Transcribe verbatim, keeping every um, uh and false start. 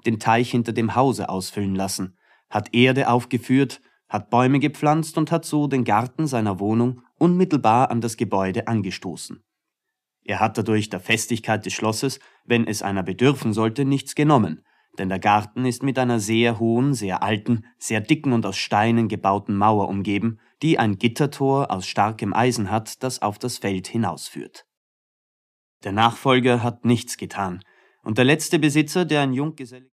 den Teich hinter dem Hause ausfüllen lassen, hat Erde aufgeführt, hat Bäume gepflanzt und hat so den Garten seiner Wohnung unmittelbar an das Gebäude angestoßen. Er hat dadurch der Festigkeit des Schlosses, wenn es einer bedürfen sollte, nichts genommen, denn der Garten ist mit einer sehr hohen, sehr alten, sehr dicken und aus Steinen gebauten Mauer umgeben, die ein Gittertor aus starkem Eisen hat, das auf das Feld hinausführt. Der Nachfolger hat nichts getan, und der letzte Besitzer, der ein Junggeselle